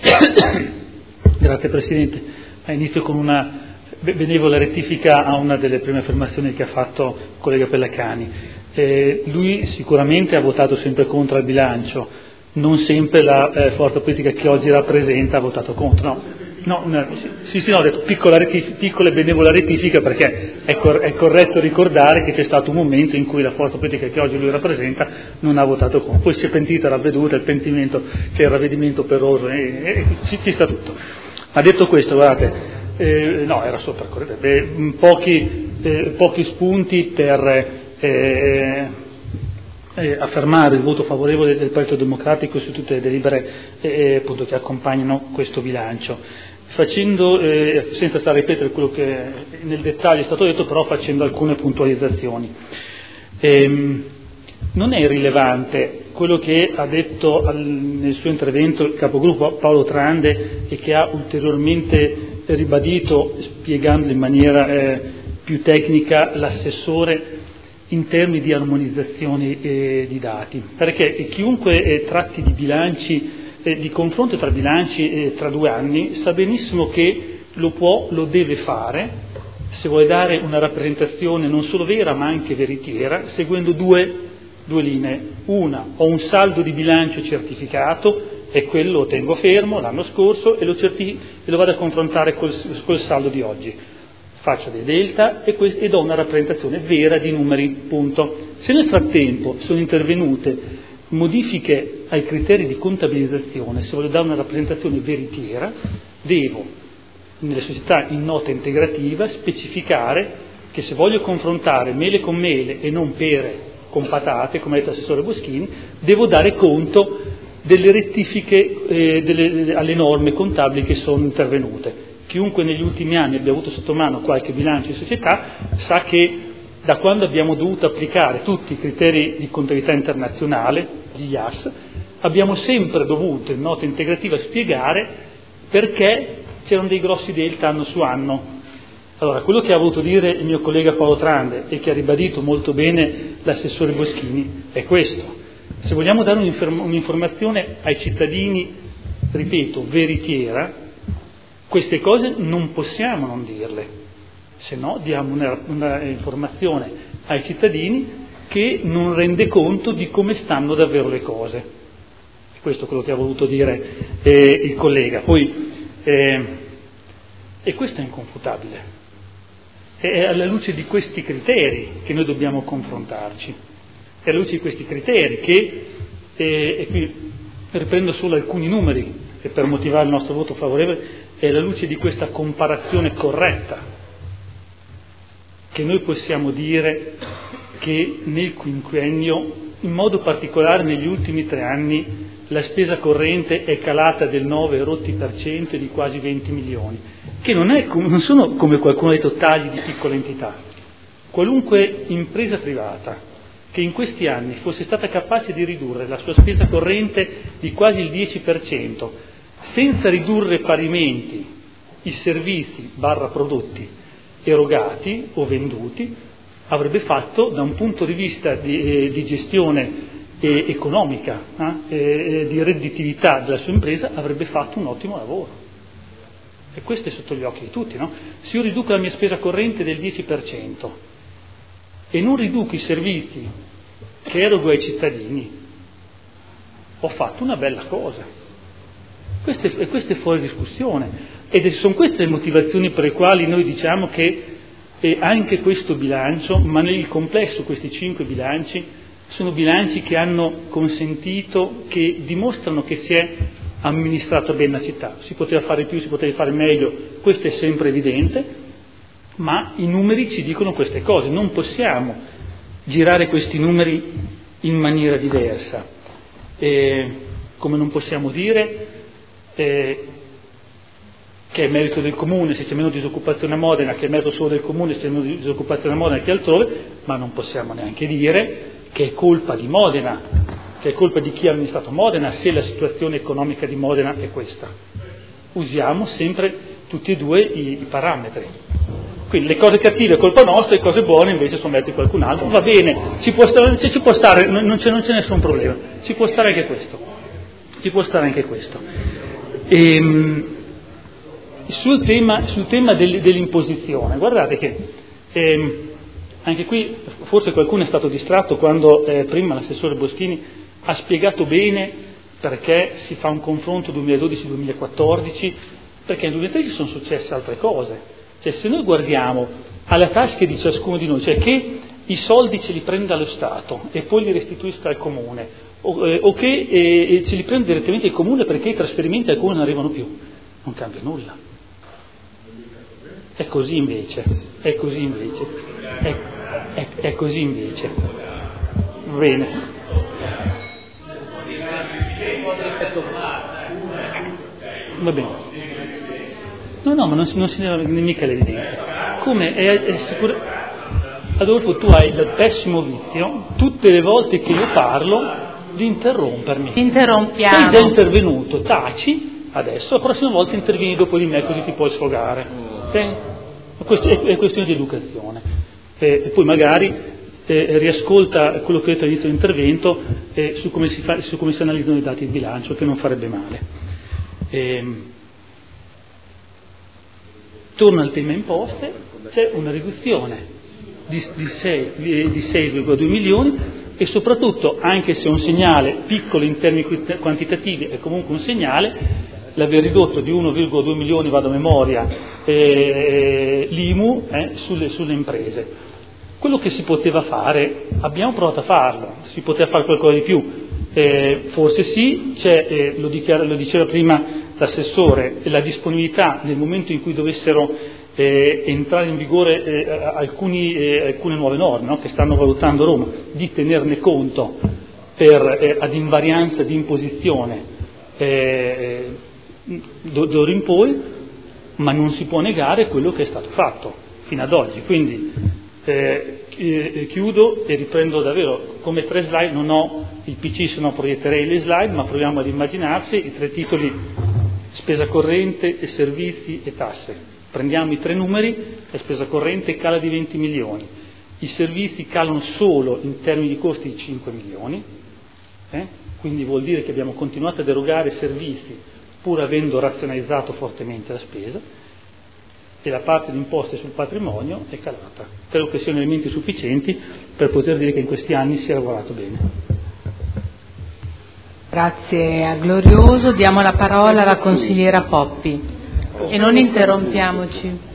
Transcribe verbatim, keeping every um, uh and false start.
Grazie Presidente. Inizio con una benevola rettifica a una delle prime affermazioni che ha fatto il collega Pellacani. Eh, lui sicuramente ha votato sempre contro il bilancio, non sempre la eh, forza politica che oggi rappresenta ha votato contro. No, no, no sì, sì, no, ho detto piccola, rettif- piccola e benevola rettifica, perché è, cor- è corretto ricordare che c'è stato un momento in cui la forza politica che oggi lui rappresenta non ha votato contro. Poi si è pentita, ravveduta, il pentimento, c'è il ravvedimento operoso e, e ci, ci sta tutto. Ha detto questo, guardate, eh, no, era sopra, eh, pochi, eh, pochi spunti per eh, eh, affermare il voto favorevole del Partito Democratico su tutte le delibere eh, appunto, che accompagnano questo bilancio, facendo, eh, senza stare a ripetere quello che nel dettaglio è stato detto, però facendo alcune puntualizzazioni. Ehm, non è irrilevante quello che ha detto al, nel suo intervento il capogruppo Paolo Trande e che ha ulteriormente ribadito, spiegando in maniera eh, più tecnica, l'assessore in termini di armonizzazione eh, di dati, perché chiunque eh, tratti di bilanci, eh, di confronto tra bilanci eh, tra due anni, sa benissimo che lo può, lo deve fare, se vuole dare una rappresentazione non solo vera ma anche veritiera, seguendo due Due linee. Una, ho un saldo di bilancio certificato e quello lo tengo fermo l'anno scorso e lo, certi- e lo vado a confrontare col, col saldo di oggi. Faccio dei delta e, que- e do una rappresentazione vera di numeri, punto. Se nel frattempo sono intervenute modifiche ai criteri di contabilizzazione, se voglio dare una rappresentazione veritiera, devo, nelle società in nota integrativa, specificare che se voglio confrontare mele con mele e non pere con patate, come ha detto l'assessore Boschini, devo dare conto delle rettifiche eh, delle, alle norme contabili che sono intervenute. Chiunque negli ultimi anni abbia avuto sotto mano qualche bilancio di società sa che da quando abbiamo dovuto applicare tutti i criteri di contabilità internazionale, gli I A S, abbiamo sempre dovuto in nota integrativa spiegare perché c'erano dei grossi delta anno su anno. Allora, quello che ha voluto dire il mio collega Paolo Trande e che ha ribadito molto bene l'assessore Boschini è questo. Se vogliamo dare un'informazione ai cittadini, ripeto, veritiera, queste cose non possiamo non dirle, se no diamo una, una informazione ai cittadini che non rende conto di come stanno davvero le cose. Questo è quello che ha voluto dire eh, il collega. Poi, eh, e questo è inconfutabile. È alla luce di questi criteri che noi dobbiamo confrontarci, è alla luce di questi criteri che, eh, e qui riprendo solo alcuni numeri e per motivare il nostro voto favorevole, è alla luce di questa comparazione corretta che noi possiamo dire che nel quinquennio, in modo particolare negli ultimi tre anni, la spesa corrente è calata del nove rotti per cento di quasi venti milioni, che non, è, non sono, come qualcuno ha detto, tagli di piccola entità. Qualunque impresa privata che in questi anni fosse stata capace di ridurre la sua spesa corrente di quasi il dieci per cento, senza ridurre parimenti i servizi barra prodotti erogati o venduti, avrebbe fatto, da un punto di vista di, eh, di gestione eh, economica, eh, eh, di redditività della sua impresa, avrebbe fatto un ottimo lavoro. E questo è sotto gli occhi di tutti, no? Se io riduco la mia spesa corrente del dieci per cento e non riduco i servizi che erogo ai cittadini, ho fatto una bella cosa. Questo è, e questo è fuori discussione. Ed sono queste le motivazioni per le quali noi diciamo che eh, anche questo bilancio, ma nel complesso questi cinque bilanci, sono bilanci che hanno consentito, che dimostrano che si è amministrato bene la città. Si poteva fare più, si poteva fare meglio, questo è sempre evidente, ma i numeri ci dicono queste cose. Non possiamo girare questi numeri in maniera diversa. E, come non possiamo dire eh, che è merito del Comune se c'è meno disoccupazione a Modena, che è merito solo del Comune se c'è meno disoccupazione a Modena che altrove, ma non possiamo neanche dire che è colpa di Modena, che è colpa di chi ha amministrato Modena, se la situazione economica di Modena è questa. Usiamo sempre tutti e due i, i parametri. Quindi le cose cattive è colpa nostra, le cose buone invece sono merito di qualcun altro. Va bene, ci può stare, se ci può stare, non c'è, non c'è nessun problema, ci può stare anche questo. Ci può stare anche questo. E, sul tema, sul tema del, dell'imposizione, guardate che ehm, anche qui forse qualcuno è stato distratto quando eh, prima l'assessore Boschini ha spiegato bene perché si fa un confronto duemiladodici duemilaquattordici, perché nel duemilatredici sono successe altre cose. Cioè, se noi guardiamo alle tasche di ciascuno di noi, cioè che i soldi ce li prenda lo Stato e poi li restituisca al Comune, o, eh, o che eh, ce li prende direttamente il Comune perché i trasferimenti al Comune non arrivano più, non cambia nulla. È così invece, è così invece, è, è, è così invece. Bene. Va bene. No, no, ma non, non si deve mica l'evidenza. Come è, è sicuro. Adolfo, tu hai il pessimo vizio, tutte le volte che io parlo, di interrompermi. Interrompiamo. Sei già intervenuto, taci, adesso la prossima volta intervieni dopo di me, così ti puoi sfogare. Okay? Questo è, è questione di educazione. Eh, e poi magari eh, riascolta quello che ho detto all'inizio dell'intervento eh, su, come si fa, su come si analizzano i dati di bilancio, che non farebbe male. Eh, torno al tema imposte, c'è una riduzione di, di sei virgola due milioni e soprattutto, anche se è un segnale piccolo in termini quantitativi, è comunque un segnale, l'aver ridotto di uno virgola due milioni, vado a memoria, eh, l'I M U eh, sulle, sulle imprese. Quello che si poteva fare, abbiamo provato a farlo, si poteva fare qualcosa di più, eh, forse sì, c'è, eh, lo, dichiara, lo diceva prima l'assessore, la disponibilità nel momento in cui dovessero eh, entrare in vigore eh, alcuni, eh, alcune nuove norme, no, che stanno valutando Roma, di tenerne conto per, eh, ad invarianza di imposizione eh, d'ora in poi, ma non si può negare quello che è stato fatto fino ad oggi. Quindi eh, chiudo e riprendo davvero come tre slide, non ho il P C se no proietterei le slide, ma proviamo ad immaginarsi i tre titoli: spesa corrente e servizi e tasse. Prendiamo i tre numeri, la spesa corrente cala di venti milioni, i servizi calano solo in termini di costi di cinque milioni, eh? Quindi vuol dire che abbiamo continuato ad erogare servizi pur avendo razionalizzato fortemente la spesa, e la parte di imposte sul patrimonio è calata. Credo che siano elementi sufficienti per poter dire che in questi anni si è lavorato bene. Grazie a Glorioso, diamo la parola alla consigliera Poppi e non interrompiamoci.